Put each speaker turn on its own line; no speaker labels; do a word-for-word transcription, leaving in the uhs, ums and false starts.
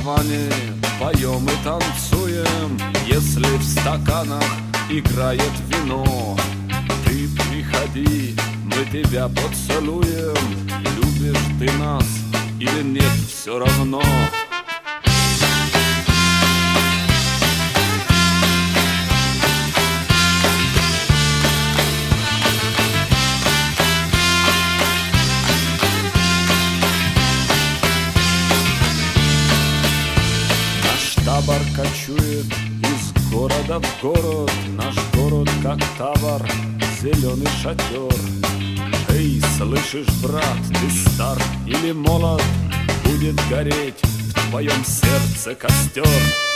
караване поем и танцуем. Если в стаканах играет вино, ты приходи, мы тебя поцелуем. Любишь ты нас или нет, все равно. Табор кочует из города в город. Наш город как табор, зеленый шатер. Эй, слышишь, брат, ты стар или молод? Будет гореть в твоем сердце костер.